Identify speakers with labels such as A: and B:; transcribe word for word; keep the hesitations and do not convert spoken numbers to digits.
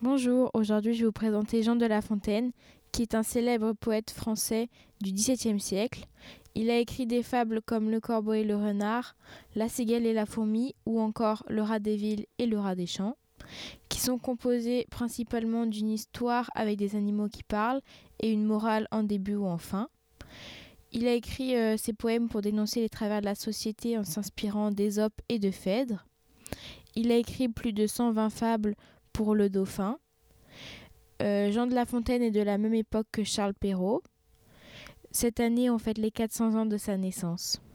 A: Bonjour, aujourd'hui je vais vous présenter Jean de La Fontaine, qui est un célèbre poète français du dix-septième siècle. Il a écrit des fables comme Le Corbeau et le Renard, La Cigale et la Fourmi ou encore Le Rat des Villes et Le Rat des Champs, qui sont composées principalement d'une histoire avec des animaux qui parlent et une morale en début ou en fin. Il a écrit euh, ses poèmes pour dénoncer les travers de la société en s'inspirant d'Ésope et de Phèdre. Il a écrit plus de cent vingt fables pour le Dauphin. Euh, Jean de La Fontaine est de la même époque que Charles Perrault. Cette année, on fête les quatre cents ans de sa naissance.